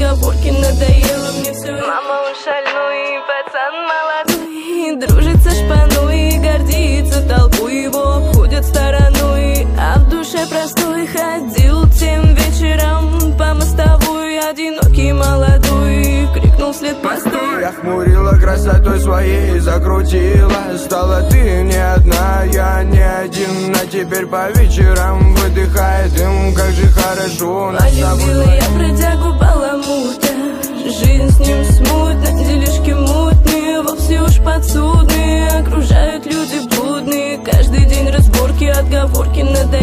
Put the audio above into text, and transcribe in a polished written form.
отговорки, надоело мне все. Мама он шальной, пацан молодой, дружит со шпаной, гордится толпой, его обходят стороной. А в душе простой ходил тем вечером по мостовой, одинокий молодой, крикнул вслед постой. Я хмурила красотой своей, закрутила. Стала ты не одна, я не один. А теперь по вечерам выдыхает дым. Как же хорошо нас с тобой. Полюбила я бродягу баламута, жизнь с ним смутна, делишки мутные, вовсе уж подсудные. Окружают люди блудные, каждый день разборки, отговорки, надоели.